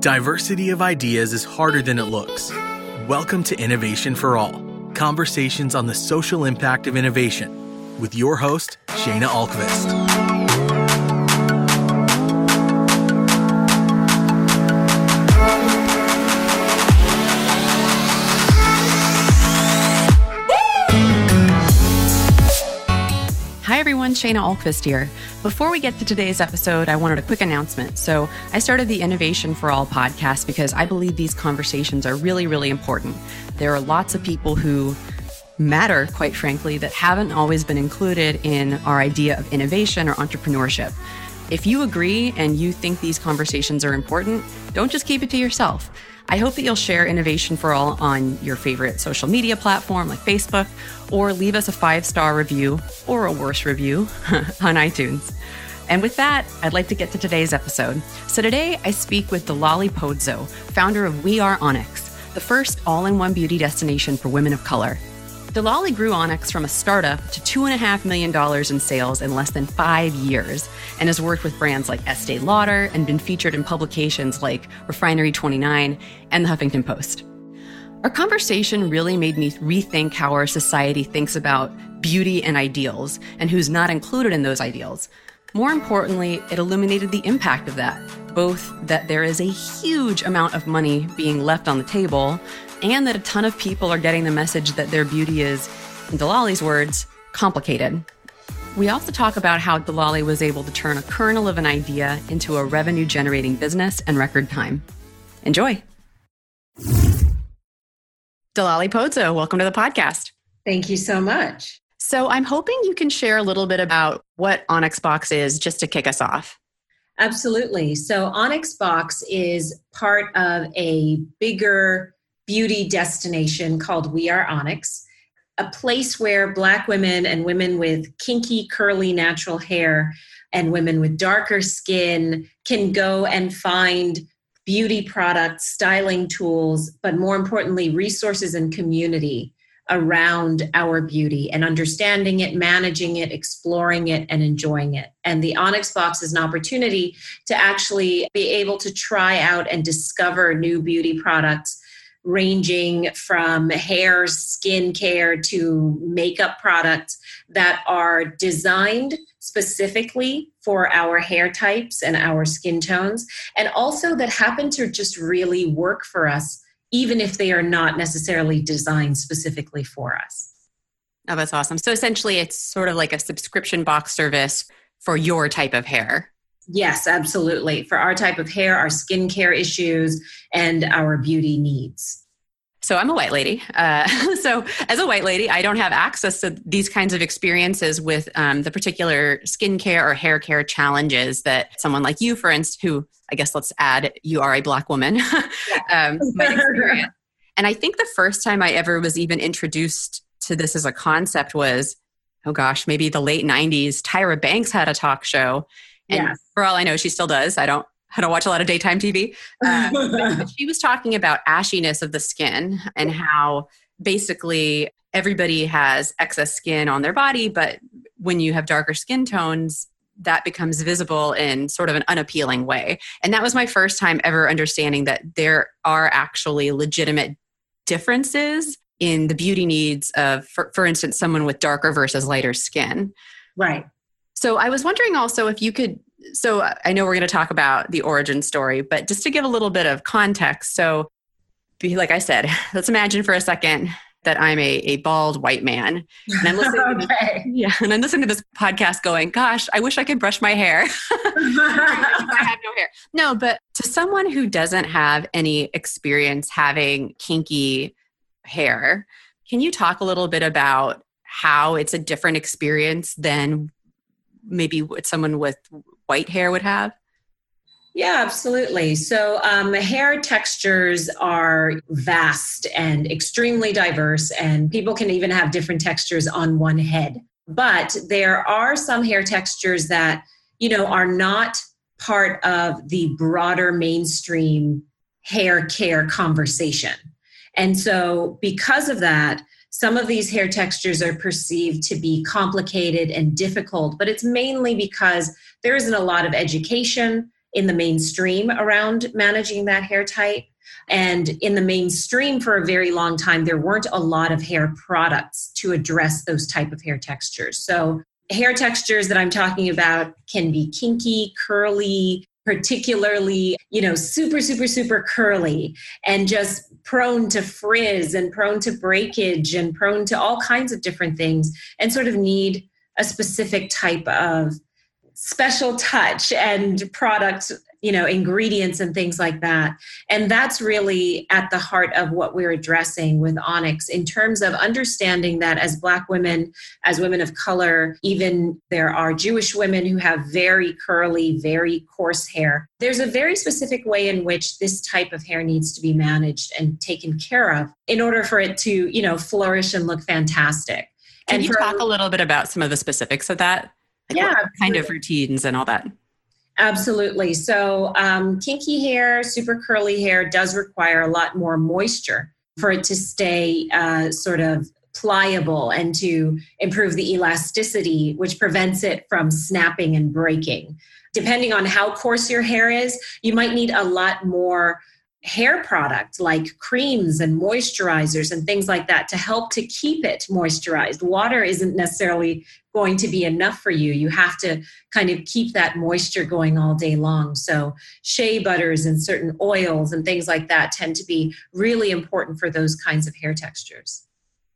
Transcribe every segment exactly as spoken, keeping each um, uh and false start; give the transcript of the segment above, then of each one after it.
Diversity of ideas is harder than it looks. Welcome to Innovation for All, conversations on the social impact of innovation, with your host, Shayna Alkvist. Hi everyone, Shayna Alkvist here. Before we get to today's episode, I wanted a quick announcement. So I started the Innovation for All podcast because I believe these conversations are really, really important. There are lots of people who matter, quite frankly, that haven't always been included in our idea of innovation or entrepreneurship. If you agree and you think these conversations are important, don't just keep it to yourself. I hope that you'll share Innovation for All on your favorite social media platform like Facebook, or leave us a five-star review or a worse review on iTunes. And with that, I'd like to get to today's episode. So today I speak with Delali Podzo, founder of We Are Onyx, the first all-in-one beauty destination for women of color. Delali grew Onyx from a startup to two point five million dollars in sales in less than five years and has worked with brands like Estee Lauder and been featured in publications like Refinery twenty-nine and the Huffington Post. Our conversation really made me rethink how our society thinks about beauty and ideals and who's not included in those ideals. More importantly, it illuminated the impact of that, both that there is a huge amount of money being left on the table and that a ton of people are getting the message that their beauty is, in Delali's words, complicated. We also talk about how Delali was able to turn a kernel of an idea into a revenue-generating business in record time. Enjoy. Delali Podzo, welcome to the podcast. Thank you so much. So I'm hoping you can share a little bit about what Onyx Box is, just to kick us off. Absolutely. So Onyx Box is part of a bigger beauty destination called We Are Onyx, a place where Black women and women with kinky, curly, natural hair and women with darker skin can go and find beauty products, styling tools, but more importantly, resources and community around our beauty and understanding it, managing it, exploring it, and enjoying it. And the Onyx Box is an opportunity to actually be able to try out and discover new beauty products ranging from hair, skin care to makeup products that are designed specifically for our hair types and our skin tones, and also that happen to just really work for us, even if they are not necessarily designed specifically for us. Oh, that's awesome. So essentially, it's sort of like a subscription box service for your type of hair. Yes, absolutely. For our type of hair, our skincare issues, and our beauty needs. So I'm a white lady. Uh, so as a white lady, I don't have access to these kinds of experiences with um, the particular skincare or hair care challenges that someone like you, for instance, who I guess let's add, you are a Black woman, um, might experience. And I think the first time I ever was even introduced to this as a concept was, oh gosh, maybe the late nineties. Tyra Banks had a talk show. And yes. For all I know, she still does. I don't I don't watch a lot of daytime T V. Um, but she was talking about ashiness of the skin and how basically everybody has excess skin on their body, but when you have darker skin tones, that becomes visible in sort of an unappealing way. And that was my first time ever understanding that there are actually legitimate differences in the beauty needs of, for, for instance, someone with darker versus lighter skin. Right. So I was wondering also if you could, so I know we're going to talk about the origin story, but just to give a little bit of context. So like I said, let's imagine for a second that I'm a, a bald white man. And I'm listening okay. to this, yeah, and I'm listening to this podcast going, gosh, I wish I could brush my hair. I have no hair. No, but to someone who doesn't have any experience having kinky hair, can you talk a little bit about how it's a different experience than maybe what someone with white hair would have? Yeah, absolutely. So um, hair textures are vast and extremely diverse, and people can even have different textures on one head. But there are some hair textures that, you know, are not part of the broader mainstream hair care conversation. And so because of that, some of these hair textures are perceived to be complicated and difficult, but it's mainly because there isn't a lot of education in the mainstream around managing that hair type. And in the mainstream for a very long time, there weren't a lot of hair products to address those type of hair textures. So hair textures that I'm talking about can be kinky, curly, particularly, you know, super, super, super curly and just prone to frizz and prone to breakage and prone to all kinds of different things and sort of need a specific type of special touch and product, you know, ingredients and things like that. And that's really at the heart of what we're addressing with Onyx in terms of understanding that as Black women, as women of color, even there are Jewish women who have very curly, very coarse hair. There's a very specific way in which this type of hair needs to be managed and taken care of in order for it to, you know, flourish and look fantastic. Can and you for, talk a little bit about some of the specifics of that? Like yeah, what kind of routines and all that? Absolutely. So um, kinky hair, super curly hair does require a lot more moisture for it to stay uh, sort of pliable and to improve the elasticity, which prevents it from snapping and breaking. Depending on how coarse your hair is, you might need a lot more hair product like creams and moisturizers and things like that to help to keep it moisturized. Water isn't necessarily going to be enough for you. You have to kind of keep that moisture going all day long. So shea butters and certain oils and things like that tend to be really important for those kinds of hair textures.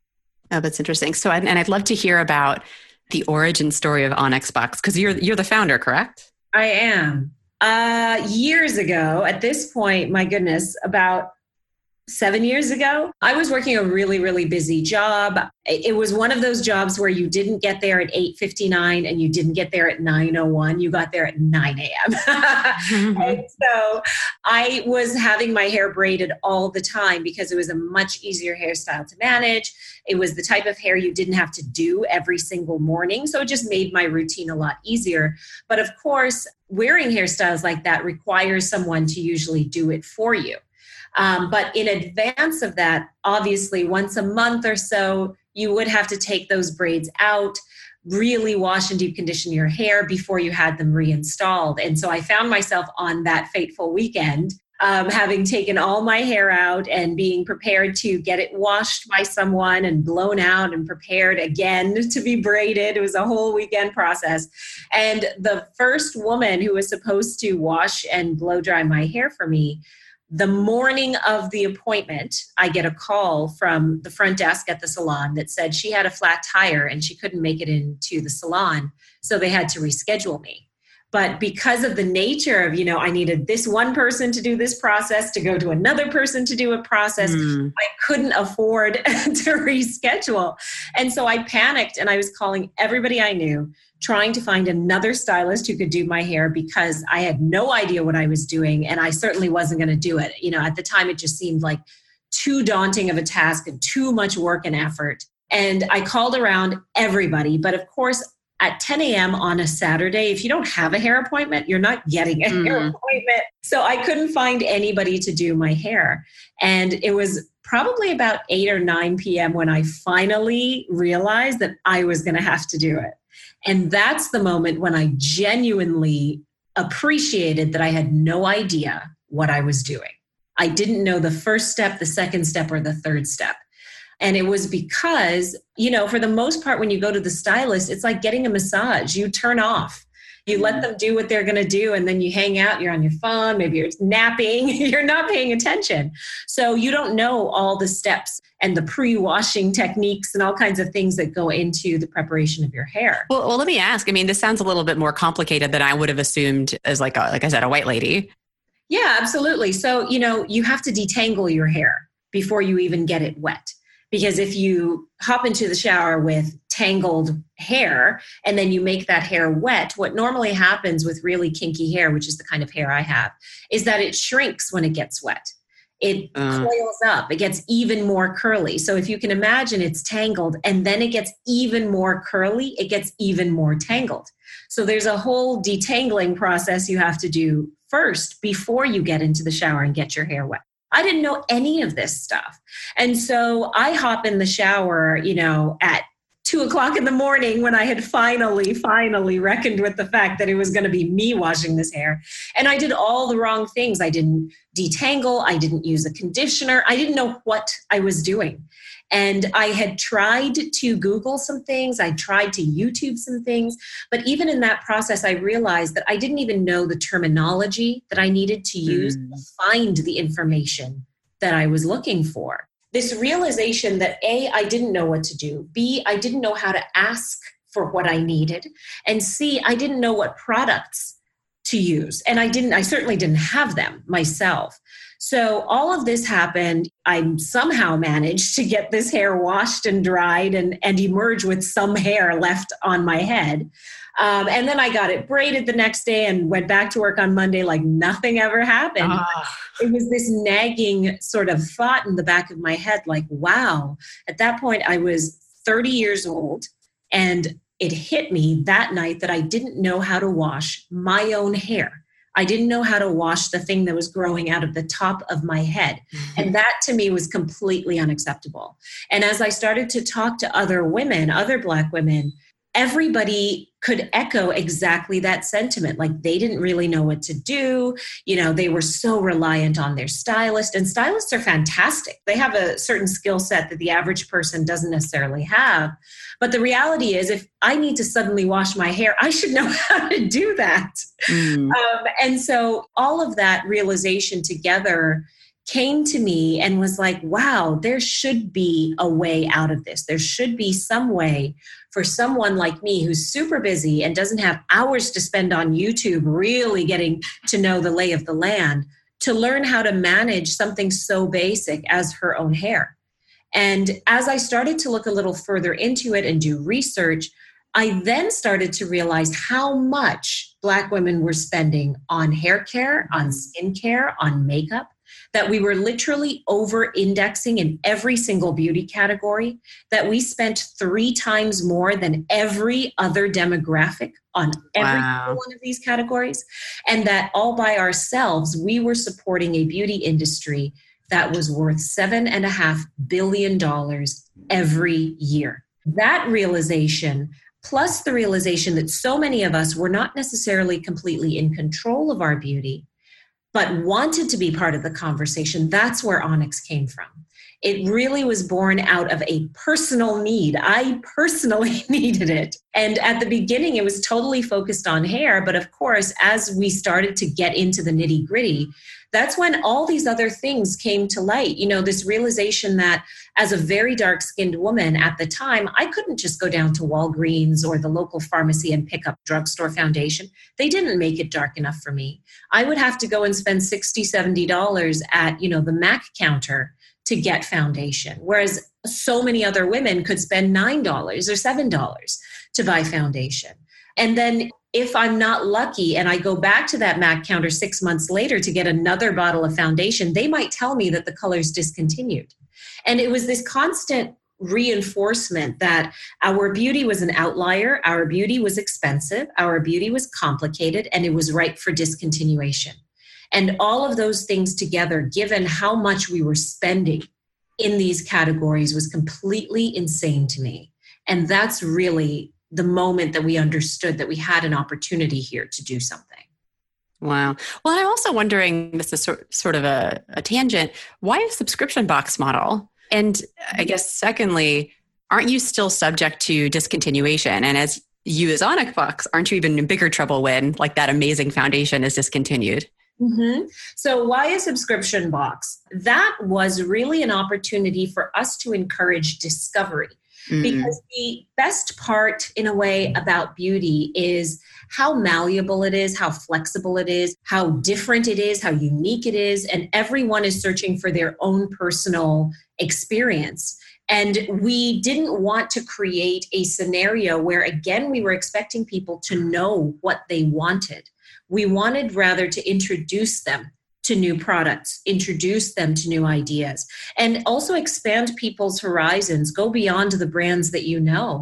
Oh, that's interesting. So, and I'd love to hear about the origin story of Onyx Box because you're you're the founder, correct? I am. Uh, years ago, at this point, my goodness, about seven years ago, I was working a really, really busy job. It was one of those jobs where you didn't get there at eight fifty-nine and you didn't get there at nine oh one. You got there at nine a.m. mm-hmm. And so I was having my hair braided all the time because it was a much easier hairstyle to manage. It was the type of hair you didn't have to do every single morning. So it just made my routine a lot easier. But of course, wearing hairstyles like that requires someone to usually do it for you. Um, but in advance of that, obviously, once a month or so, you would have to take those braids out, really wash and deep condition your hair before you had them reinstalled. And so I found myself on that fateful weekend, um, having taken all my hair out and being prepared to get it washed by someone and blown out and prepared again to be braided. It was a whole weekend process. And the first woman who was supposed to wash and blow dry my hair for me, the morning of the appointment, I get a call from the front desk at the salon that said she had a flat tire and she couldn't make it into the salon. So they had to reschedule me. But because of the nature of, you know, I needed this one person to do this process, to go to another person to do a process, mm. I couldn't afford to reschedule. And so I panicked and I was calling everybody I knew, trying to find another stylist who could do my hair because I had no idea what I was doing and I certainly wasn't going to do it. You know, at the time, it just seemed like too daunting of a task and too much work and effort. And I called around everybody. But of course, at ten a.m. on a Saturday, if you don't have a hair appointment, you're not getting a mm. hair appointment. So I couldn't find anybody to do my hair. And it was probably about eight or nine p.m. when I finally realized that I was going to have to do it. And that's the moment when I genuinely appreciated that I had no idea what I was doing. I didn't know the first step, the second step, or the third step. And it was because, you know, for the most part, when you go to the stylist, it's like getting a massage. You turn off. You let them do what they're going to do, and then you hang out, you're on your phone, maybe you're napping, you're not paying attention. So you don't know all the steps and the pre-washing techniques and all kinds of things that go into the preparation of your hair. Well, well, let me ask. I mean, this sounds a little bit more complicated than I would have assumed as like, a, like I said, a white lady. Yeah, absolutely. So, you know, you have to detangle your hair before you even get it wet. Because if you hop into the shower with tangled hair and then you make that hair wet, what normally happens with really kinky hair, which is the kind of hair I have, is that it shrinks when it gets wet. It uh. coils up. It gets even more curly. So if you can imagine, it's tangled and then it gets even more curly, it gets even more tangled. So there's a whole detangling process you have to do first before you get into the shower and get your hair wet. I didn't know any of this stuff. And so I hop in the shower, you know, at two o'clock in the morning when I had finally, finally reckoned with the fact that it was going to be me washing this hair. And I did all the wrong things. I didn't detangle. I didn't use a conditioner. I didn't know what I was doing. And I had tried to Google some things. I tried to YouTube some things. But even in that process, I realized that I didn't even know the terminology that I needed to use mm. to find the information that I was looking for. This realization that A, I didn't know what to do. B, I didn't know how to ask for what I needed. And C, I didn't know what products to use. And I didn't, I certainly didn't have them myself. So all of this happened. I somehow managed to get this hair washed and dried and, and emerge with some hair left on my head. Um, and then I got it braided the next day and went back to work on Monday like nothing ever happened. Ah. It was this nagging sort of thought in the back of my head, like, wow. At that point, I was thirty years old, and it hit me that night that I didn't know how to wash my own hair. I didn't know how to wash the thing that was growing out of the top of my head. Mm-hmm. And that to me was completely unacceptable. And as I started to talk to other women, other Black women, everybody could echo exactly that sentiment. Like they didn't really know what to do. You know, they were so reliant on their stylist, and stylists are fantastic. They have a certain skill set that the average person doesn't necessarily have. But the reality is, if I need to suddenly wash my hair, I should know how to do that. Mm. Um, and so all of that realization together came to me and was like, wow, there should be a way out of this. There should be some way for someone like me who's super busy and doesn't have hours to spend on YouTube really getting to know the lay of the land to learn how to manage something so basic as her own hair. And as I started to look a little further into it and do research, I then started to realize how much Black women were spending on hair care, on skin care, on makeup, that we were literally over-indexing in every single beauty category, that we spent three times more than every other demographic on every wow. single one of these categories, and that all by ourselves, we were supporting a beauty industry that was worth seven and a half billion dollars every year. That realization, plus the realization that so many of us were not necessarily completely in control of our beauty, but wanted to be part of the conversation, that's where Onyx came from. It really was born out of a personal need. I personally needed it. And at the beginning, it was totally focused on hair. But of course, as we started to get into the nitty gritty, that's when all these other things came to light. You know, this realization that as a very dark-skinned woman at the time, I couldn't just go down to Walgreens or the local pharmacy and pick up drugstore foundation. They didn't make it dark enough for me. I would have to go and spend sixty dollars, seventy dollars at, you know, the MAC counter to get foundation, whereas so many other women could spend nine dollars or seven dollars to buy foundation. And then if I'm not lucky and I go back to that MAC counter six months later to get another bottle of foundation, they might tell me that the color's discontinued. And it was this constant reinforcement that our beauty was an outlier, our beauty was expensive, our beauty was complicated, and it was ripe for discontinuation. And all of those things together, given how much we were spending in these categories, was completely insane to me. And that's really the moment that we understood that we had an opportunity here to do something. Wow. Well, I'm also wondering, this is sort, sort of a, a tangent, why a subscription box model? And I guess secondly, aren't you still subject to discontinuation? And as you as Onyx Box, aren't you even in bigger trouble when like that amazing foundation is discontinued? Mm-hmm. So why a subscription box? That was really an opportunity for us to encourage discovery. Mm-hmm. Because the best part, in a way, about beauty is how malleable it is, how flexible it is, how different it is, how unique it is. And everyone is searching for their own personal experience. And we didn't want to create a scenario where, again, we were expecting people to know what they wanted. We wanted rather to introduce them to new products, introduce them to new ideas, and also expand people's horizons, go beyond the brands that you know,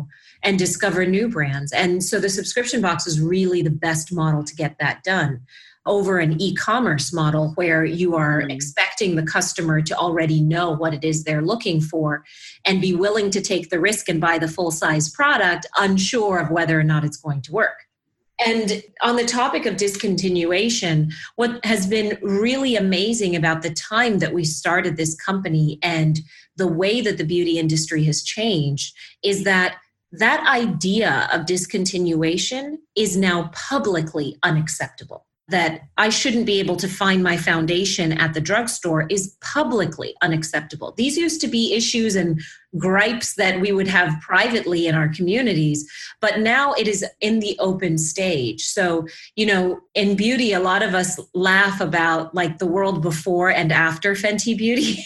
and discover new brands. And so the subscription box is really the best model to get that done over an e-commerce model where you are mm-hmm. expecting the customer to already know what it is they're looking for and be willing to take the risk and buy the full-size product, unsure of whether or not it's going to work. And on the topic of discontinuation, what has been really amazing about the time that we started this company and the way that the beauty industry has changed is that that idea of discontinuation is now publicly unacceptable. That I shouldn't be able to find my foundation at the drugstore is publicly unacceptable. These used to be issues and gripes that we would have privately in our communities, but now it is in the open stage. So, you know, in beauty, a lot of us laugh about like the world before and after Fenty Beauty.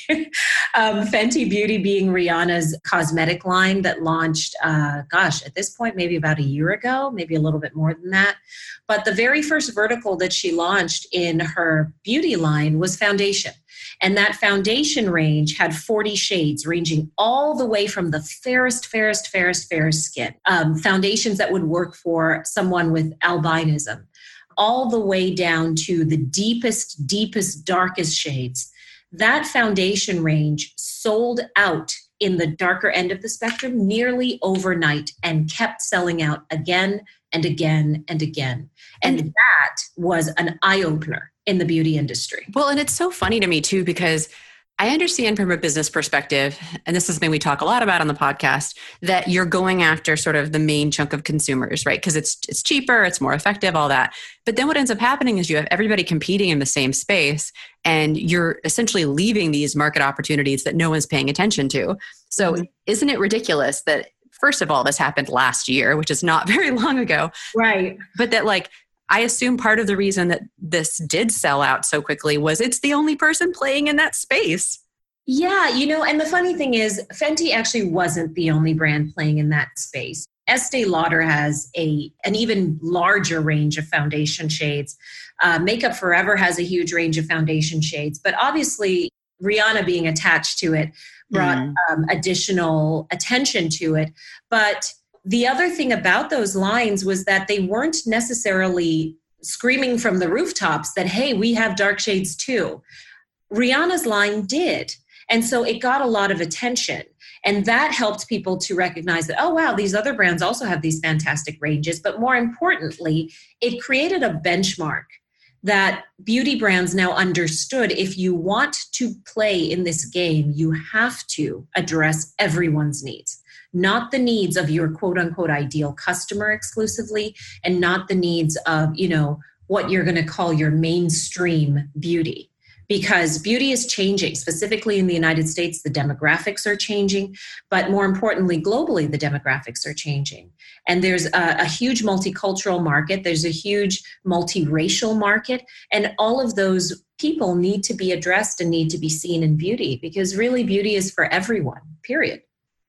um, Fenty Beauty being Rihanna's cosmetic line that launched, uh, gosh, at this point, maybe about a year ago, maybe a little bit more than that. But the very first vertical that she launched in her beauty line was foundation. And that foundation range had forty shades ranging all the way from the fairest, fairest, fairest, fairest skin. Um, foundations that would work for someone with albinism, all the way down to the deepest, deepest, darkest shades. That foundation range sold out in the darker end of the spectrum nearly overnight and kept selling out again and again and again. And that was an eye-opener in the beauty industry. Well, and it's so funny to me too, because I understand from a business perspective, and this is something we talk a lot about on the podcast, that you're going after sort of the main chunk of consumers, right? Because it's it's cheaper, it's more effective, all that. But then what ends up happening is you have everybody competing in the same space, and you're essentially leaving these market opportunities that no one's paying attention to. So mm-hmm. isn't it ridiculous that, first of all, this happened last year, which is not very long ago. Right. But that like, I assume part of the reason that this did sell out so quickly was it's the only person playing in that space. Yeah, you know, and the funny thing is Fenty actually wasn't the only brand playing in that space. Estee Lauder has a an even larger range of foundation shades. Uh, Makeup Forever has a huge range of foundation shades, but obviously Rihanna being attached to it brought mm. um, additional attention to it. But the other thing about those lines was that they weren't necessarily screaming from the rooftops that, hey, we have dark shades too. Rihanna's line did. And so it got a lot of attention. And that helped people to recognize that, oh, wow, these other brands also have these fantastic ranges. But more importantly, it created a benchmark that beauty brands now understood. If you want to play in this game, you have to address everyone's needs, not the needs of your quote unquote ideal customer exclusively, and not the needs of, you know, what you're going to call your mainstream beauty. Because beauty is changing, specifically in the United States, the demographics are changing, but more importantly, globally, the demographics are changing. And there's a, a huge multicultural market, there's a huge multiracial market, and all of those people need to be addressed and need to be seen in beauty, because really beauty is for everyone, period.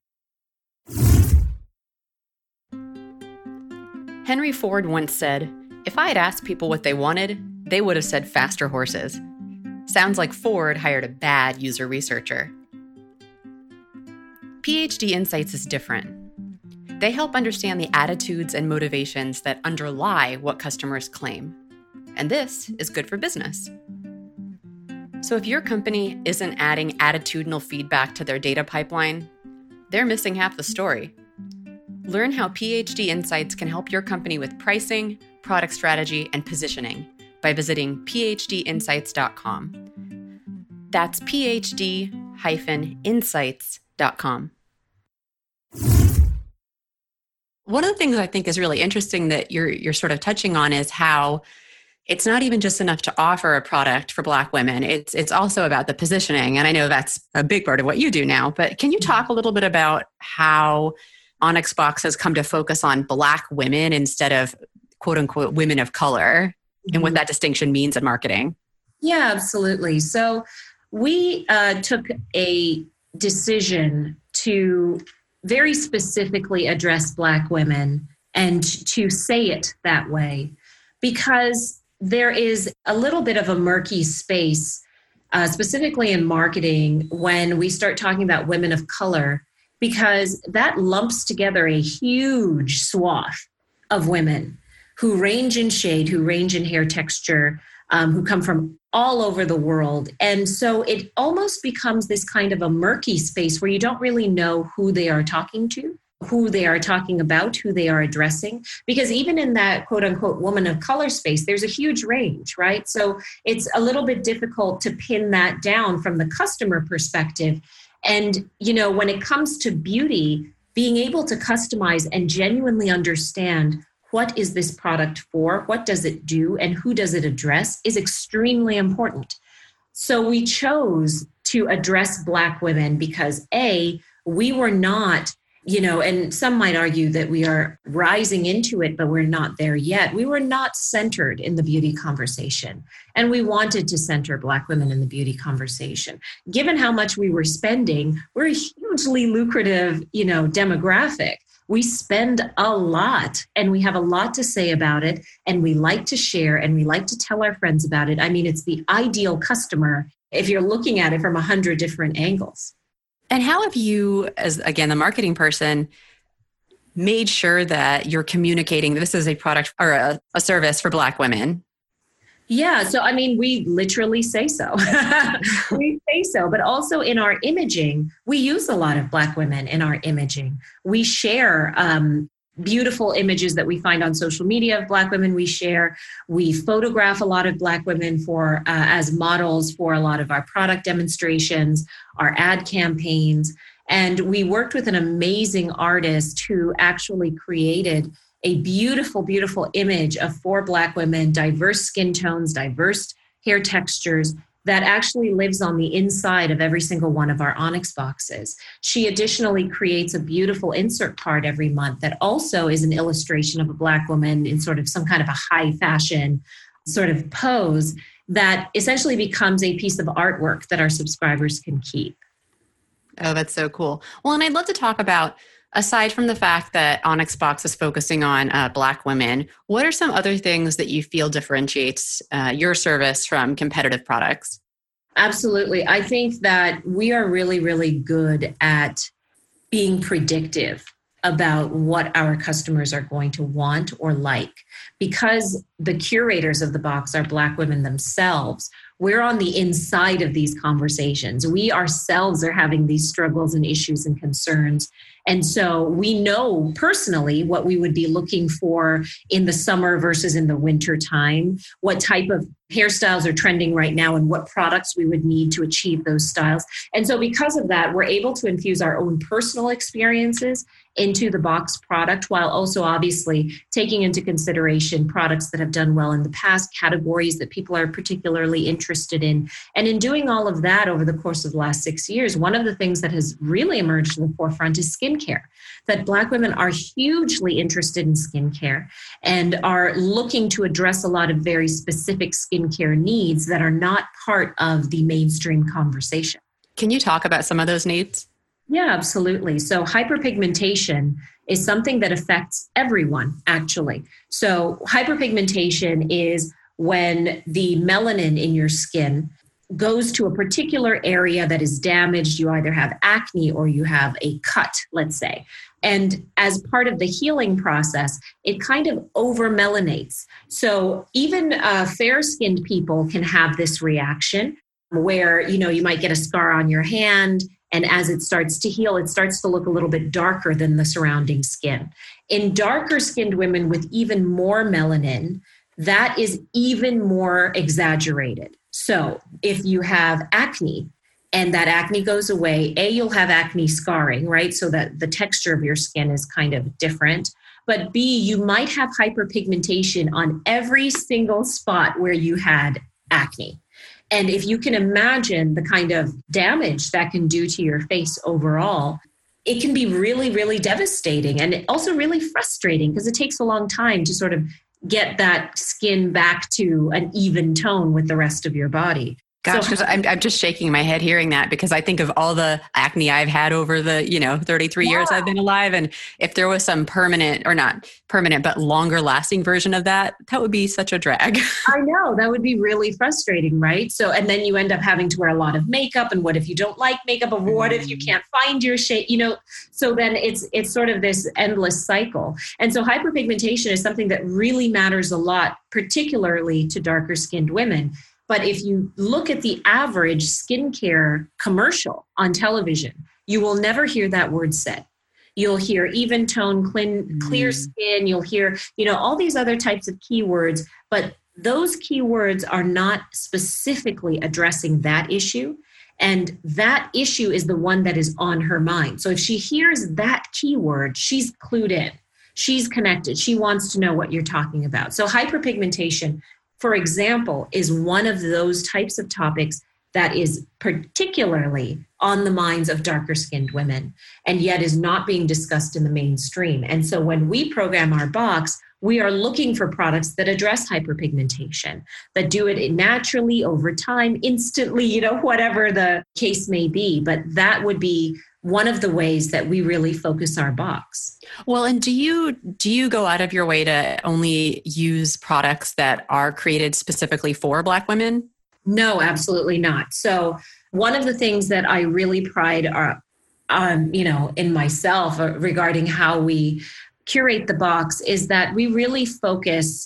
Henry Ford once said, "If I had asked people what they wanted, they would have said faster horses." Sounds like Ford hired a bad user researcher. P H D Insights is different. They help understand the attitudes and motivations that underlie what customers claim. And this is good for business. So if your company isn't adding attitudinal feedback to their data pipeline, they're missing half the story. Learn how P H D Insights can help your company with pricing, product strategy, and positioning by visiting p h d insights dot com. That's p h d insights dot com. One of the things I think is really interesting that you're you're sort of touching on is how it's not even just enough to offer a product for Black women. It's it's also about the positioning. And I know that's a big part of what you do now, but can you talk a little bit about how Onyx Box has come to focus on Black women instead of quote unquote women of color, and what that distinction means in marketing? Yeah, absolutely. So we uh, took a decision to very specifically address Black women and to say it that way, because there is a little bit of a murky space, uh, specifically in marketing, when we start talking about women of color because that lumps together a huge swath of women who range in shade, who range in hair texture, um, who come from all over the world. And so it almost becomes this kind of a murky space where you don't really know who they are talking to, who they are talking about, who they are addressing. Because even in that quote unquote woman of color space, there's a huge range, right? So it's a little bit difficult to pin that down from the customer perspective. And, you know, when it comes to beauty, being able to customize and genuinely understand what is this product for, what does it do, and who does it address is extremely important. So we chose to address Black women because A, we were not, you know, and some might argue that we are rising into it, but we're not there yet. We were not centered in the beauty conversation. And we wanted to center Black women in the beauty conversation. Given how much we were spending, we're a hugely lucrative, you know, demographic. We spend a lot and we have a lot to say about it. And we like to share and we like to tell our friends about it. I mean, it's the ideal customer if you're looking at it from a hundred different angles. And how have you, as again, the marketing person, made sure that you're communicating this is a product or a, a service for Black women? Yeah. So, I mean, we literally say so. We say so, but also in our imaging, we use a lot of Black women in our imaging. We share um, beautiful images that we find on social media of Black women. We share, we photograph a lot of Black women for uh, as models for a lot of our product demonstrations, our ad campaigns. And we worked with an amazing artist who actually created a beautiful, beautiful image of four Black women, diverse skin tones, diverse hair textures, that actually lives on the inside of every single one of our Onyx boxes. She additionally creates a beautiful insert card every month that also is an illustration of a Black woman in sort of some kind of a high fashion sort of pose that essentially becomes a piece of artwork that our subscribers can keep. Oh, that's so cool. Well, and I'd love to talk about, aside from the fact that Onyx Box is focusing on uh, Black women, what are some other things that you feel differentiates uh, your service from competitive products? Absolutely. I think that we are really, really good at being predictive about what our customers are going to want or like. Because the curators of the box are Black women themselves, we're on the inside of these conversations. We ourselves are having these struggles and issues and concerns. And so we know personally what we would be looking for in the summer versus in the winter time, what type of hairstyles are trending right now and what products we would need to achieve those styles. And so because of that, we're able to infuse our own personal experiences into the box product while also obviously taking into consideration products that have done well in the past, categories that people are particularly interested in. And in doing all of that over the course of the last six years, one of the things that has really emerged to the forefront is skincare, that Black women are hugely interested in skincare and are looking to address a lot of very specific skincare needs that are not part of the mainstream conversation. Can you talk about some of those needs? Yeah, absolutely. So hyperpigmentation is something that affects everyone, actually. So hyperpigmentation is when the melanin in your skin goes to a particular area that is damaged. You either have acne or you have a cut, let's say. And as part of the healing process, it kind of over-melanates. So even uh, fair-skinned people can have this reaction where, you know, you might get a scar on your hand, and as it starts to heal, it starts to look a little bit darker than the surrounding skin. In darker skinned women with even more melanin, that is even more exaggerated. So if you have acne and that acne goes away, A, you'll have acne scarring, right? So that the texture of your skin is kind of different. But B, you might have hyperpigmentation on every single spot where you had acne. And if you can imagine the kind of damage that can do to your face overall, it can be really, really devastating and also really frustrating because it takes a long time to sort of get that skin back to an even tone with the rest of your body. Gosh, So, because I'm, I'm just shaking my head hearing that, because I think of all the acne I've had over the, you know, thirty-three yeah. years I've been alive. And if there was some permanent, or not permanent, but longer lasting version of that, that would be such a drag. I know, that would be really frustrating, right? So, and then you end up having to wear a lot of makeup. And what if you don't like makeup? Or what if you can't find your shade? You know, so then it's it's sort of this endless cycle. And so hyperpigmentation is something that really matters a lot, particularly to darker skinned women. But if you look at the average skincare commercial on television, you will never hear that word said. You'll hear even tone, clean, clear mm. skin. You'll hear, you know, all these other types of keywords, but those keywords are not specifically addressing that issue. And that issue is the one that is on her mind. So if she hears that keyword, she's clued in. She's connected. She wants to know what you're talking about. So hyperpigmentation, for example, is one of those types of topics that is particularly on the minds of darker skinned women, and yet is not being discussed in the mainstream. And so when we program our box, we are looking for products that address hyperpigmentation, that do it naturally over time, instantly, you know, whatever the case may be. But that would be one of the ways that we really focus our box. Well, and do you do you go out of your way to only use products that are created specifically for Black women? No, absolutely not. So one of the things that I really pride are, um, you know, in myself regarding how we curate the box is that we really focus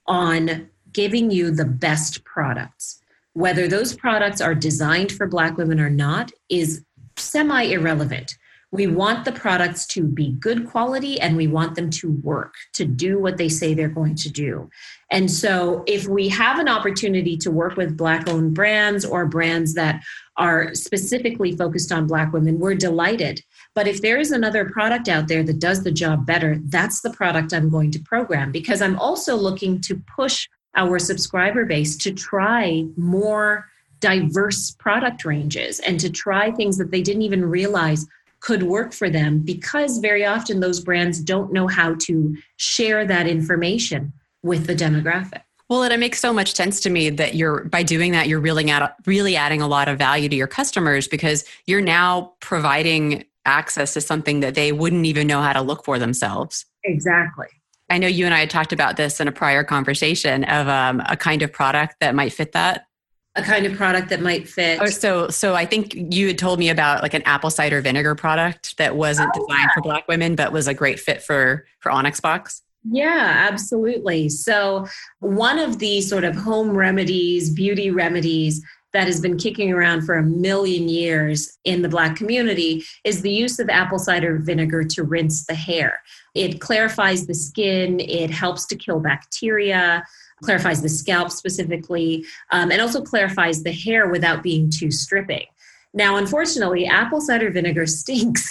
on giving you the best products. Whether those products are designed for Black women or not is semi-irrelevant. We want the products to be good quality, and we want them to work, to do what they say they're going to do. And so if we have an opportunity to work with Black-owned brands or brands that are specifically focused on Black women, we're delighted. But if there is another product out there that does the job better, that's the product I'm going to program, because I'm also looking to push our subscriber base to try more diverse product ranges and to try things that they didn't even realize could work for them, because very often those brands don't know how to share that information with the demographic. Well, and it makes so much sense to me that you're, by doing that, you're really, add, really adding a lot of value to your customers, because you're now providing access to something that they wouldn't even know how to look for themselves. Exactly. I know you and I had talked about this in a prior conversation of um, a kind of product that might fit that. A kind of product that might fit. Oh, so, so I think you had told me about like an apple cider vinegar product that wasn't oh, designed yeah. for Black women, but was a great fit for, for Onyx Box. Yeah, absolutely. So one of the sort of home remedies, beauty remedies that has been kicking around for a million years in the Black community is the use of apple cider vinegar to rinse the hair. It clarifies the skin. It helps to kill bacteria, clarifies the scalp specifically, um, and also clarifies the hair without being too stripping. Now, unfortunately, apple cider vinegar stinks.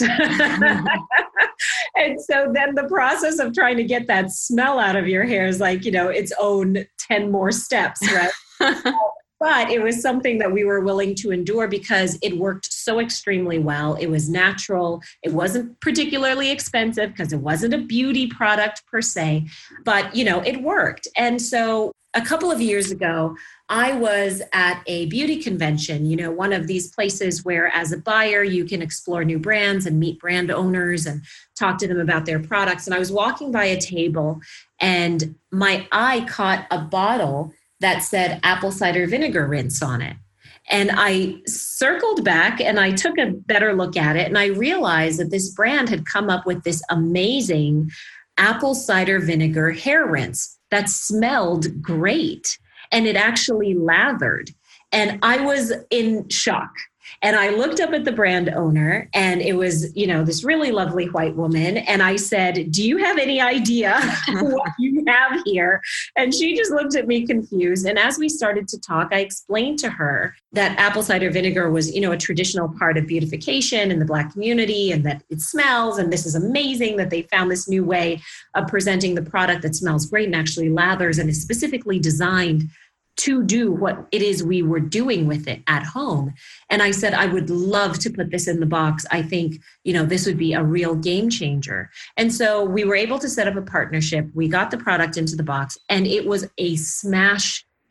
And so then the process of trying to get that smell out of your hair is like, you know, its own ten more steps, right? But it was something that we were willing to endure because it worked so extremely well. It was natural. It wasn't particularly expensive because it wasn't a beauty product per se, but, you know, it worked. And so a couple of years ago, I was at a beauty convention, you know, one of these places where as a buyer, you can explore new brands and meet brand owners and talk to them about their products. And I was walking by a table and my eye caught a bottle that said apple cider vinegar rinse on it. And I circled back and I took a better look at it. And I realized that this brand had come up with this amazing apple cider vinegar hair rinse that smelled great. And it actually lathered. And I was in shock. And I looked up at the brand owner and it was, you know, this really lovely white woman. And I said, do you have any idea what you have here? And she just looked at me confused. And as we started to talk, I explained to her that apple cider vinegar was, you know, a traditional part of beautification in the Black community and that it smells. And this is amazing that they found this new way of presenting the product that smells great and actually lathers and is specifically designed to do what it is we were doing with it at home. And I said, I would love to put this in the box. I think, you know, this would be a real game changer. And so we were able to set up a partnership. We got the product into the box and it was a smash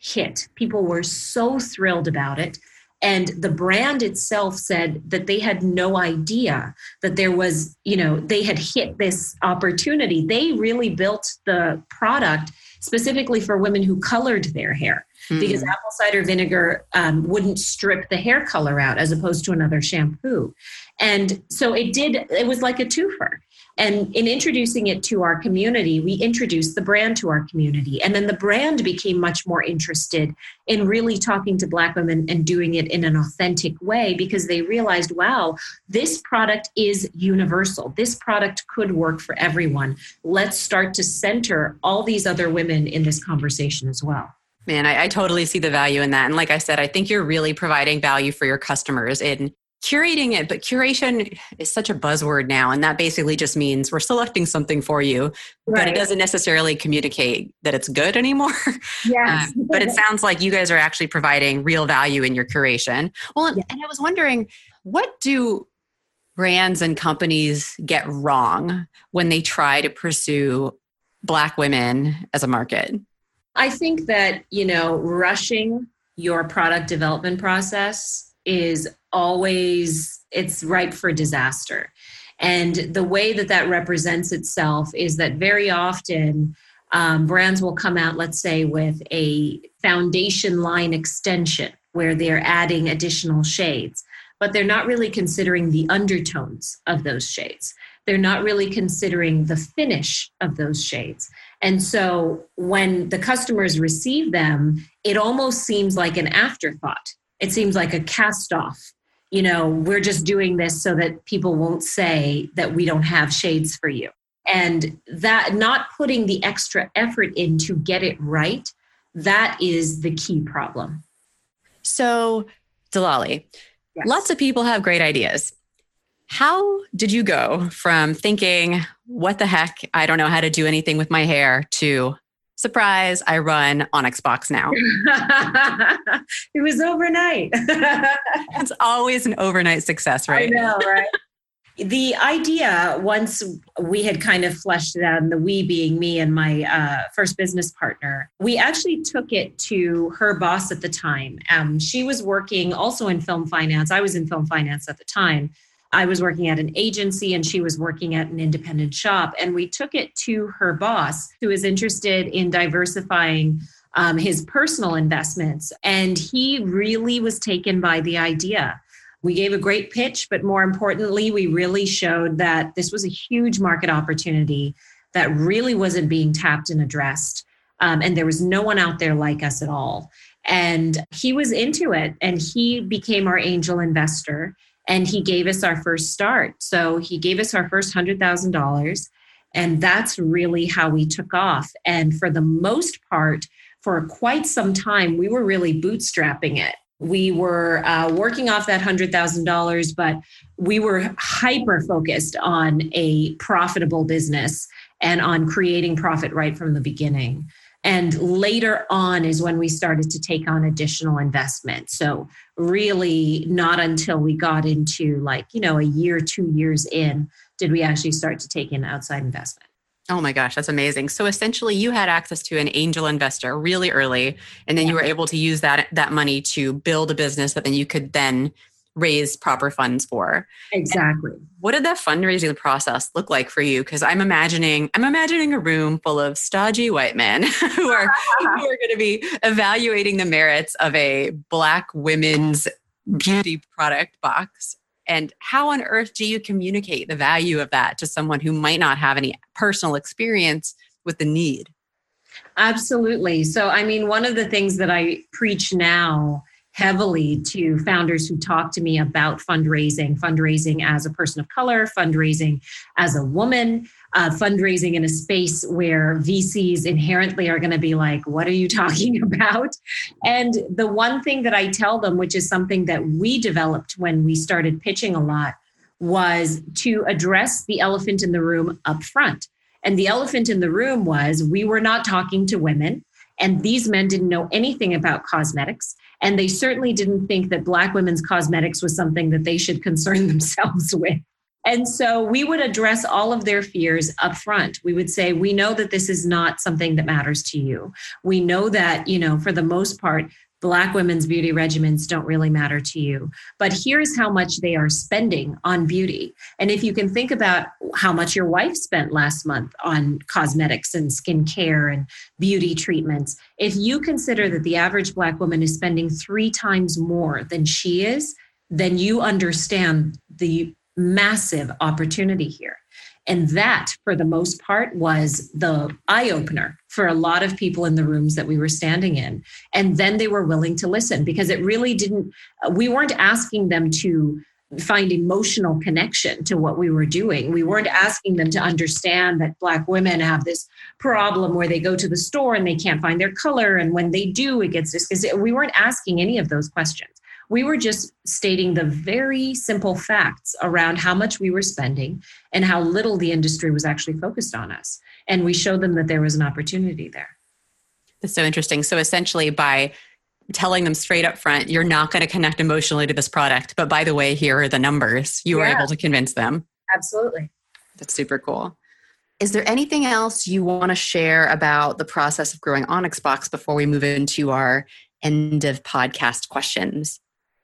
hit. People were so thrilled about it. And the brand itself said that they had no idea that there was, you know, they had hit this opportunity. They really built the product specifically for women who colored their hair, mm-hmm. because apple cider vinegar um, wouldn't strip the hair color out as opposed to another shampoo. And so it did, it was like a twofer. And in introducing it to our community, we introduced the brand to our community. And then the brand became much more interested in really talking to Black women and doing it in an authentic way, because they realized, wow, this product is universal. This product could work for everyone. Let's start to center all these other women in this conversation as well. Man, I, I totally see the value in that. And like I said, I think you're really providing value for your customers in curating it, but curation is such a buzzword now. And that basically just means we're selecting something for you, right. But it doesn't necessarily communicate that it's good anymore. Yes. um, but it sounds like you guys are actually providing real value in your curation. Well, yeah. And I was wondering, what do brands and companies get wrong when they try to pursue Black women as a market? I think that, you know, rushing your product development process is always, it's ripe for disaster. And the way that that represents itself is that very often um, brands will come out, let's say, with a foundation line extension where they're adding additional shades, but they're not really considering the undertones of those shades. They're not really considering the finish of those shades. And so when the customers receive them, it almost seems like an afterthought. It seems like a cast off. You know, we're just doing this so that people won't say that we don't have shades for you. And that not putting the extra effort in to get it right, that is the key problem. So, Delali, yes. Lots of people have great ideas. How did you go from thinking, what the heck, I don't know how to do anything with my hair, to surprise, I run Onyx Box now? It was overnight. It's always an overnight success, right? I know, right? The idea, once we had kind of fleshed it out, and the we being me and my uh, first business partner, we actually took it to her boss at the time. Um, she was working also in film finance. I was in film finance at the time. I was working at an agency and she was working at an independent shop. And we took it to her boss, who was interested in diversifying um, his personal investments. And he really was taken by the idea. We gave a great pitch, but more importantly, we really showed that this was a huge market opportunity that really wasn't being tapped and addressed. Um, and there was no one out there like us at all. And he was into it, and he became our angel investor. And he gave us our first start. So he gave us our first one hundred thousand dollars. And that's really how we took off. And for the most part, for quite some time, we were really bootstrapping it. We were uh, working off that one hundred thousand dollars, but we were hyper focused on a profitable business and on creating profit right from the beginning. And later on is when we started to take on additional investment. So really not until we got into like, you know, a year, two years in, did we actually start to take in outside investment. Oh my gosh, that's amazing. So essentially you had access to an angel investor really early, and then yeah. you were able to use that, that money to build a business that then you could then raise proper funds for. Exactly. And what did that fundraising process look like for you? Because I'm imagining, I'm imagining a room full of stodgy white men who are who are going to be evaluating the merits of a Black women's beauty product box. And how on earth do you communicate the value of that to someone who might not have any personal experience with the need? Absolutely. So, I mean, one of the things that I preach now heavily to founders who talk to me about fundraising, fundraising as a person of color, fundraising as a woman, uh, fundraising in a space where V Cs inherently are going to be like, what are you talking about? And the one thing that I tell them, which is something that we developed when we started pitching a lot, was to address the elephant in the room up front. And the elephant in the room was we were not talking to women, and these men didn't know anything about cosmetics. And they certainly didn't think that Black women's cosmetics was something that they should concern themselves with. And so we would address all of their fears up front. We would say, we know that this is not something that matters to you. We know that, you know, for the most part, Black women's beauty regimens don't really matter to you. But here's how much they are spending on beauty. And if you can think about how much your wife spent last month on cosmetics and skincare and beauty treatments, if you consider that the average Black woman is spending three times more than she is, then you understand the massive opportunity here. And that, for the most part, was the eye-opener for a lot of people in the rooms that we were standing in. And then they were willing to listen, because it really didn't, we weren't asking them to find emotional connection to what we were doing. We weren't asking them to understand that Black women have this problem where they go to the store and they can't find their color. And when they do, it gets this. We weren't asking any of those questions. We were just stating the very simple facts around how much we were spending and how little the industry was actually focused on us. And we showed them that there was an opportunity there. That's so interesting. So essentially, by telling them straight up front, you're not going to connect emotionally to this product, but by the way, here are the numbers, you yeah. were able to convince them. Absolutely. That's super cool. Is there anything else you want to share about the process of growing Onyx Box before we move into our end of podcast questions?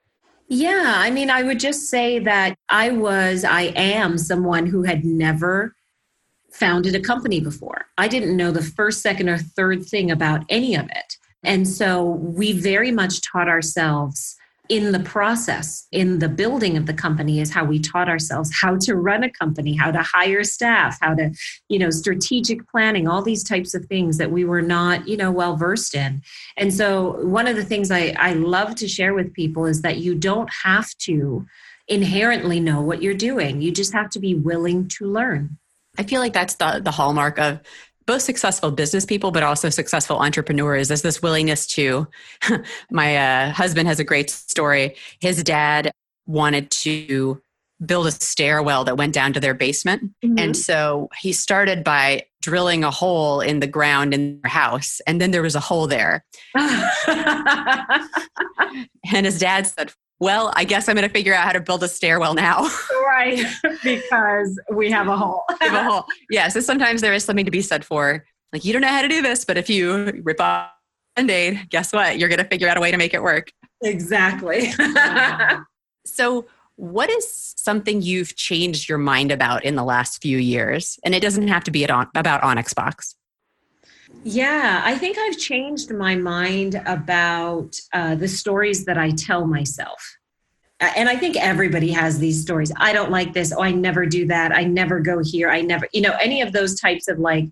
Yeah, I mean, I would just say that I was, I am someone who had never founded a company before. I didn't know the first, second, or third thing about any of it. And so we very much taught ourselves in the process, in the building of the company, is how we taught ourselves how to run a company, how to hire staff, how to, you know, strategic planning, all these types of things that we were not, you know, well versed in. And so one of the things I, I love to share with people is that you don't have to inherently know what you're doing. You just have to be willing to learn. I feel like that's the the hallmark of both successful business people, but also successful entrepreneurs, is this willingness to, my uh, husband has a great story. His dad wanted to build a stairwell that went down to their basement. Mm-hmm. And so he started by drilling a hole in the ground in their house. And then there was a hole there. And his dad said, well, I guess I'm going to figure out how to build a stairwell now. Right. Because we have a hole. we have a hole. Yeah. So sometimes there is something to be said for, like, you don't know how to do this, but if you rip off a Band-Aid, guess what? You're going to figure out a way to make it work. Exactly. So what is something you've changed your mind about in the last few years? And it doesn't have to be about Onyx Box. Yeah, I think I've changed my mind about uh, the stories that I tell myself. And I think everybody has these stories. I don't like this. Oh, I never do that. I never go here. I never, you know, any of those types of like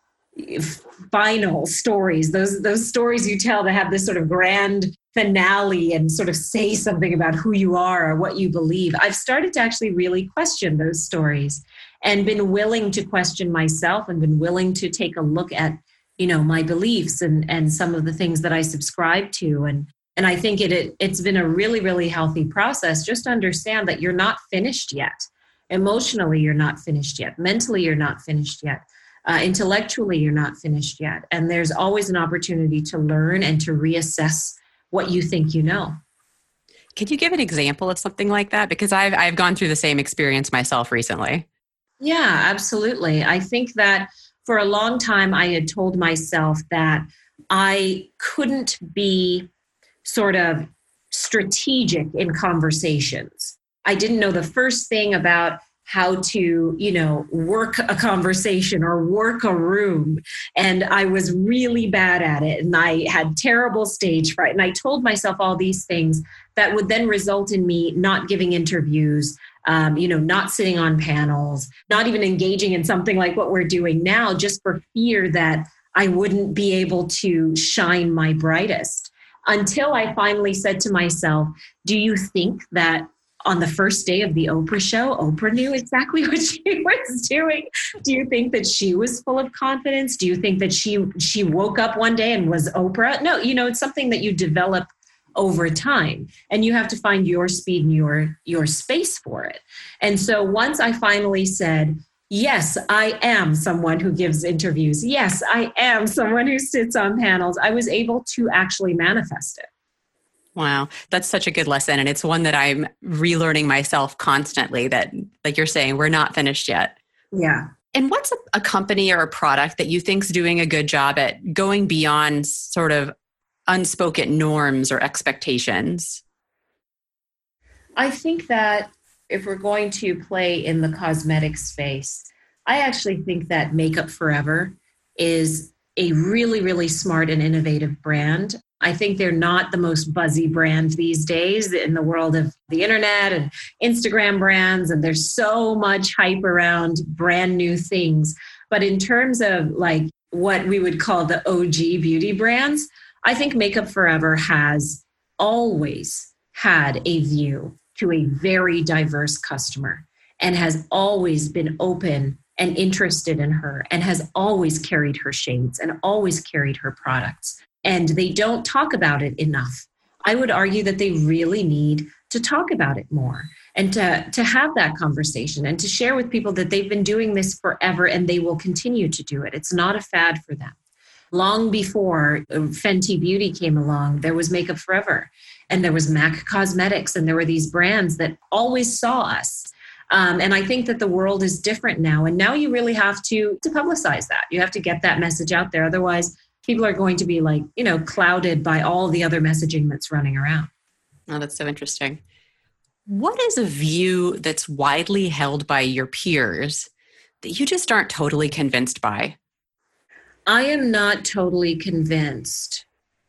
final stories, those, those stories you tell that have this sort of grand finale and sort of say something about who you are or what you believe. I've started to actually really question those stories and been willing to question myself and been willing to take a look at, you know, my beliefs and, and some of the things that I subscribe to. And, and I think it, it, it's been a really, really healthy process. Just to understand that you're not finished yet. Emotionally, you're not finished yet. Mentally, you're not finished yet. Uh, intellectually, you're not finished yet. And there's always an opportunity to learn and to reassess what you think you know. Could you give an example of something like that? Because I've, I've gone through the same experience myself recently. Yeah, absolutely. I think that for a long time, I had told myself that I couldn't be sort of strategic in conversations. I didn't know the first thing about how to, you know, work a conversation or work a room. And I was really bad at it. And I had terrible stage fright. And I told myself all these things that would then result in me not giving interviews, um, you know, not sitting on panels, not even engaging in something like what we're doing now, just for fear that I wouldn't be able to shine my brightest. Until I finally said to myself, do you think that on the first day of the Oprah show, Oprah knew exactly what she was doing? Do you think that she was full of confidence? Do you think that she she woke up one day and was Oprah? No, you know, it's something that you develop over time, and you have to find your speed and your your space for it. And so once I finally said, yes, I am someone who gives interviews. Yes, I am someone who sits on panels. I was able to actually manifest it. Wow. That's such a good lesson. And it's one that I'm relearning myself constantly that, like you're saying, we're not finished yet. Yeah. And what's a, a company or a product that you think's doing a good job at going beyond sort of unspoken norms or expectations? I think that if we're going to play in the cosmetic space, I actually think that Makeup Forever is a really, really smart and innovative brand. I think they're not the most buzzy brand these days in the world of the internet and Instagram brands, and there's so much hype around brand new things. But in terms of like what we would call the O G beauty brands, I think Makeup Forever has always had a view to a very diverse customer and has always been open and interested in her and has always carried her shades and always carried her products. And they don't talk about it enough. I would argue that they really need to talk about it more and to, to have that conversation and to share with people that they've been doing this forever and they will continue to do it. It's not a fad for them. Long before Fenty Beauty came along, there was Makeup Forever and there was MAC Cosmetics and there were these brands that always saw us. Um, and I think that the world is different now. And now you really have to, to publicize that. You have to get that message out there. Otherwise, people are going to be like, you know, clouded by all the other messaging that's running around. Oh, that's so interesting. What is a view that's widely held by your peers that you just aren't totally convinced by? I am not totally convinced.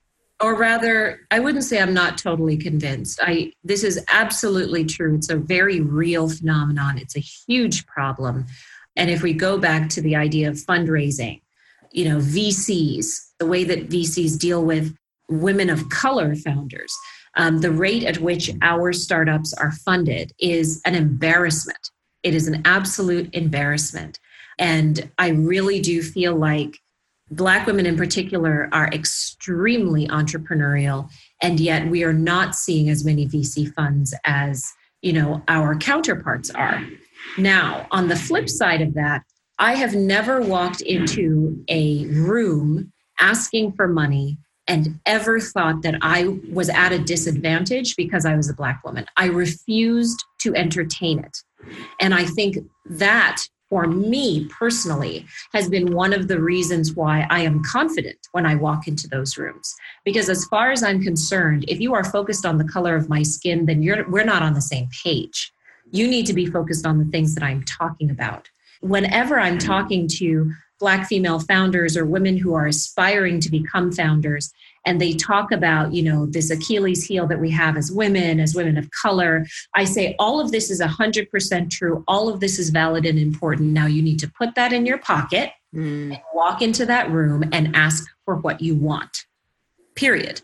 Or rather, I wouldn't say I'm not totally convinced. I this is absolutely true. It's a very real phenomenon. It's a huge problem. And if we go back to the idea of fundraising, you know, V Cs, the way that V Cs deal with women of color founders, um, the rate at which our startups are funded is an embarrassment. It is an absolute embarrassment. And I really do feel like Black women in particular are extremely entrepreneurial, and yet we are not seeing as many V C funds as, you know, our counterparts are. Now, on the flip side of that, I have never walked into a room asking for money and ever thought that I was at a disadvantage because I was a Black woman. I refused to entertain it. And I think that, for me personally, has been one of the reasons why I am confident when I walk into those rooms. Because as far as I'm concerned, if you are focused on the color of my skin, then you're we're not on the same page. You need to be focused on the things that I'm talking about. Whenever I'm talking to Black female founders or women who are aspiring to become founders, and they talk about, you know, this Achilles heel that we have as women, as women of color, I say all of this is one hundred percent true. All of this is valid and important. Now you need to put that in your pocket mm. and walk into that room and ask for what you want, period.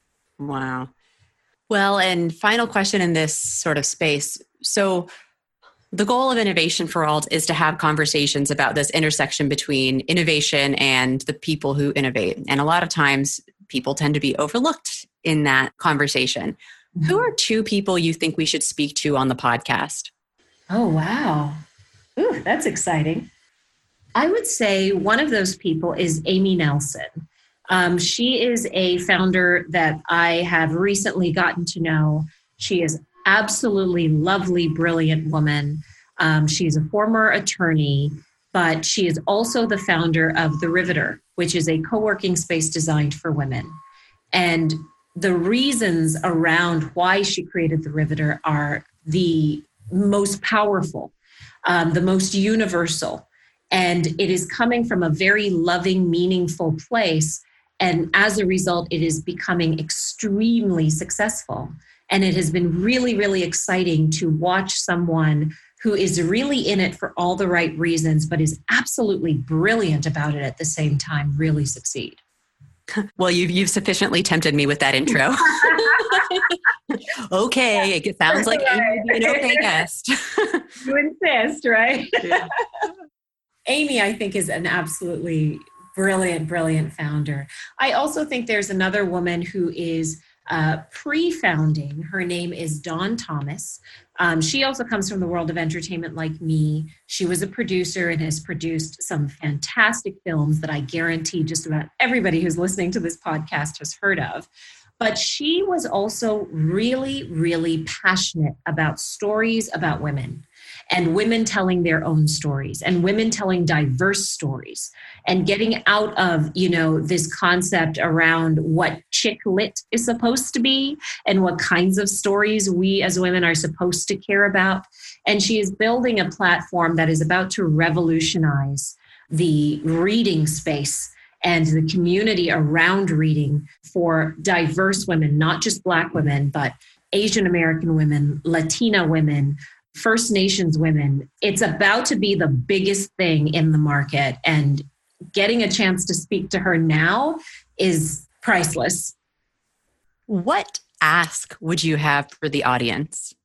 Wow. Well, and final question in this sort of space. So the goal of Innovation for All is to have conversations about this intersection between innovation and the people who innovate. And a lot of times people tend to be overlooked in that conversation. Mm-hmm. Who are two people you think we should speak to on the podcast? Oh, wow. Ooh, that's exciting. I would say one of those people is Amy Nelson. Um, she is a founder that I have recently gotten to know. She is absolutely lovely, brilliant woman. Um, she's a former attorney, but she is also the founder of The Riveter, which is a co-working space designed for women. And the reasons around why she created The Riveter are the most powerful, um, the most universal. And it is coming from a very loving, meaningful place. And as a result, it is becoming extremely successful. And it has been really, really exciting to watch someone who is really in it for all the right reasons, but is absolutely brilliant about it at the same time, really succeed. Well, you've, you've sufficiently tempted me with that intro. Okay, it sounds like Amy would be an okay guest. You insist, right? Yeah. Amy, I think, is an absolutely brilliant, brilliant founder. I also think there's another woman who is uh, pre-founding. Her name is Dawn Thomas. Um, she also comes from the world of entertainment like me. She was a producer and has produced some fantastic films that I guarantee just about everybody who's listening to this podcast has heard of. But she was also really, really passionate about stories about women and women telling their own stories and women telling diverse stories and getting out of, you know, this concept around what chick lit is supposed to be and what kinds of stories we as women are supposed to care about. And she is building a platform that is about to revolutionize the reading space and the community around reading for diverse women, not just Black women, but Asian American women, Latina women, First Nations women. It's about to be the biggest thing in the market, and getting a chance to speak to her now is priceless. What ask would you have for the audience?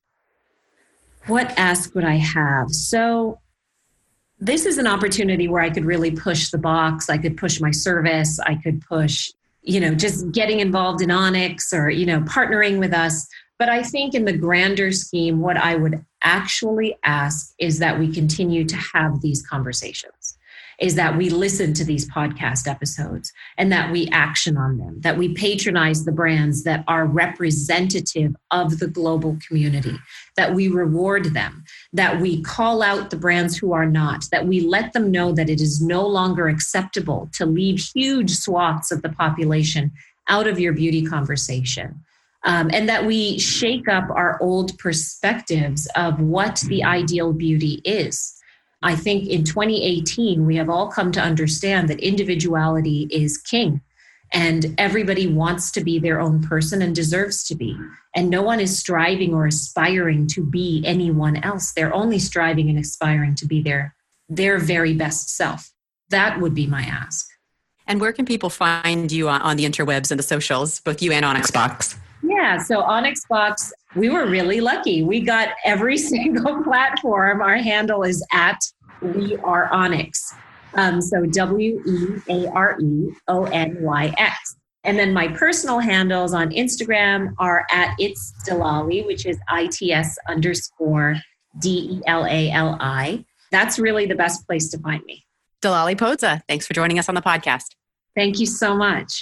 What ask would I have? So this is an opportunity where I could really push the box. I could push my service. I could push, you know, just getting involved in Onyx or, you know, partnering with us. But I think in the grander scheme, what I would actually ask is that we continue to have these conversations, is that we listen to these podcast episodes and that we action on them, that we patronize the brands that are representative of the global community, that we reward them, that we call out the brands who are not, that we let them know that it is no longer acceptable to leave huge swaths of the population out of your beauty conversation. Um, and that we shake up our old perspectives of what the ideal beauty is. I think in twenty eighteen, we have all come to understand that individuality is king, and everybody wants to be their own person and deserves to be. And no one is striving or aspiring to be anyone else. They're only striving and aspiring to be their, their very best self. That would be my ask. And where can people find you on, on the interwebs and the socials, both you and Onyx Box? Yeah, so Onyx Box, we were really lucky. We got every single platform. Our handle is at We Are Onyx. Um, so W E A R E O N Y X. And then my personal handles on Instagram are at It's Delali, which is I T S underscore D E L A L I. That's really the best place to find me. Delali Podza, thanks for joining us on the podcast. Thank you so much.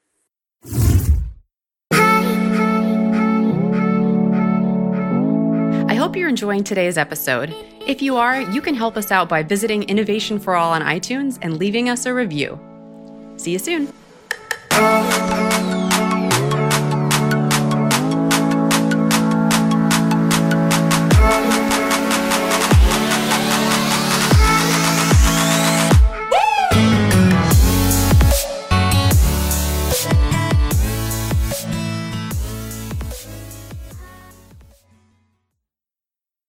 I hope you're enjoying today's episode. If you are, you can help us out by visiting Innovation for All on iTunes and leaving us a review. See you soon.